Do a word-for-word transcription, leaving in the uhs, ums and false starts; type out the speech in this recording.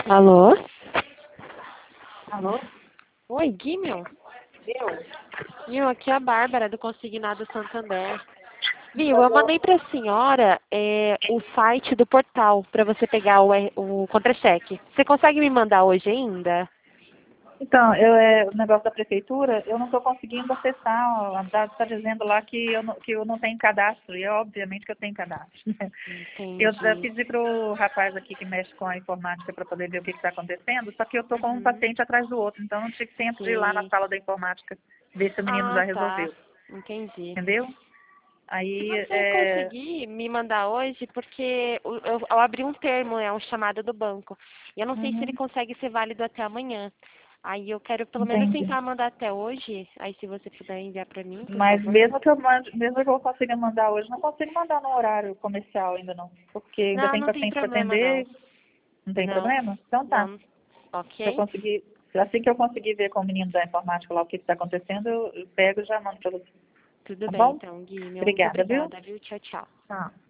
Alô? Alô? Oi, Guimel? Eu? Viu, aqui é a Bárbara do Consignado Santander. Viu, eu mandei para a senhora é, o site do portal para você pegar o, R- o contra-cheque. Você consegue me mandar hoje ainda? Então, eu, é, o negócio da prefeitura, eu não estou conseguindo acessar. A Dado está dizendo lá que eu, não, que eu não tenho cadastro. E obviamente que eu tenho cadastro. Né? Eu já Entendi. pedi para o rapaz aqui que mexe com a informática para poder ver o que está acontecendo, só que eu estou com um Uhum. paciente atrás do outro. Então, eu não tive tempo de ir lá na Sei. sala da informática ver se o menino Ah, já tá. resolveu. Entendi. Entendeu? Se Aí, você é, conseguir me mandar hoje, porque eu, eu- eu abri um termo, é um chamado do banco. E eu não sei se ele uhum, consegue ser válido até amanhã. Aí eu quero pelo menos entendi. tentar mandar até hoje. Aí se você puder enviar pra mim, por Mas favor. mesmo que eu mande, mesmo que eu consiga mandar hoje, não consigo mandar no horário comercial ainda não. Porque ainda Não, tem não tem paciente para problema não. atender. Não tem Não. problema? Então tá. Não. Se eu Ok? conseguir, assim que eu conseguir ver com o menino da informática lá o que está acontecendo, eu eu pego e já mando para você. Tudo Tá bem bom? então, Gui. Meu, muito Obrigada, viu? obrigada, viu? Tchau, tchau. Tá.